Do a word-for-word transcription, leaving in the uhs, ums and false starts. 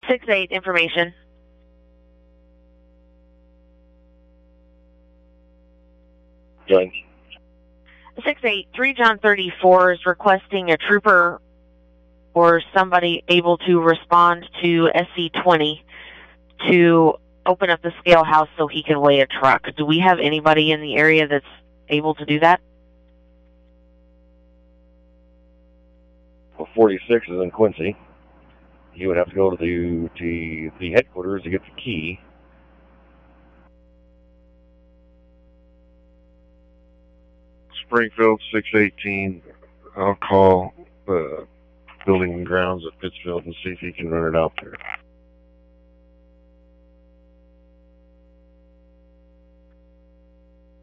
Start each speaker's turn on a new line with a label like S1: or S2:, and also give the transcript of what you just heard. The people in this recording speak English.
S1: six eight, information.
S2: John.
S1: six eight, three John thirty-four is requesting a trooper or somebody able to respond to S C twenty to open up the scale house so he can weigh a truck. Do we have anybody in the area that's able to do that?
S2: Well, forty-six is in Quincy. He would have to go to the, to the headquarters to get the key.
S3: Springfield six eighteen. I'll call the building and grounds at Pittsfield and see if he can run it out there.